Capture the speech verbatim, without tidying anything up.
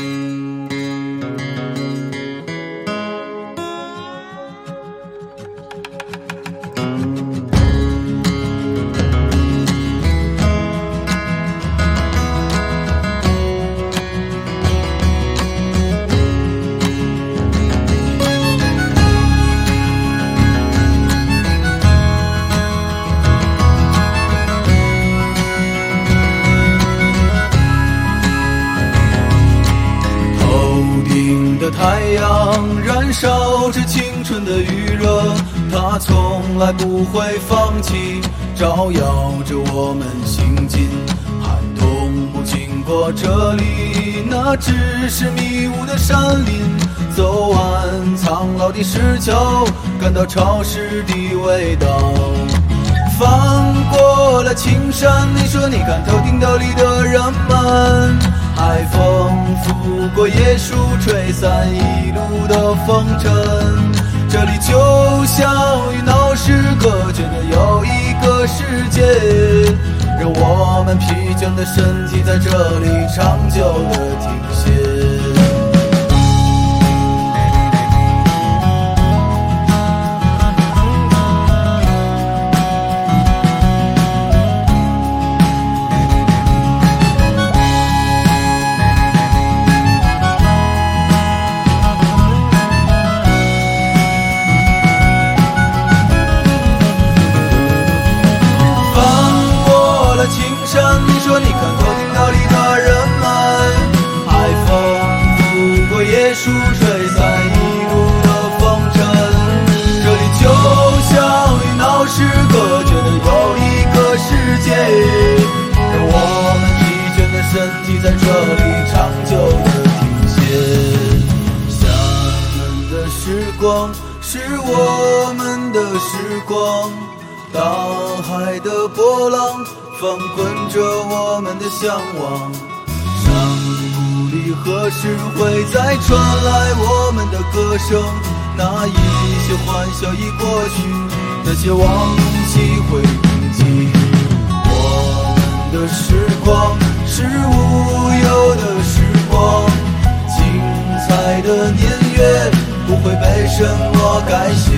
太阳燃烧着青春的余热，它从来不会放弃，照耀着我们行进。寒冬不经过这里，那只是迷雾的山林。走完苍老的石桥，感到潮湿的味道。翻过了青山，你说你看头顶斗笠的人们，海风拂过椰树，吹散一路的风尘。这里就像与闹市隔绝的又一个世界，让我们疲倦的身体在这里长久的停歇。你说你看头顶斗笠的人们，海风拂过椰树，吹散一路的风尘。这里就像与闹市隔绝的又一个世界，让我们疲倦的身体在这里长久的停歇。厦门的时光是我们的时光，大海的波浪翻滚着我们的向往，山谷里何时会再传来我们的歌声？那一些欢笑已过去，那些往昔会铭记。我们的时光是无忧的时光，精彩的年月不会被什么改写。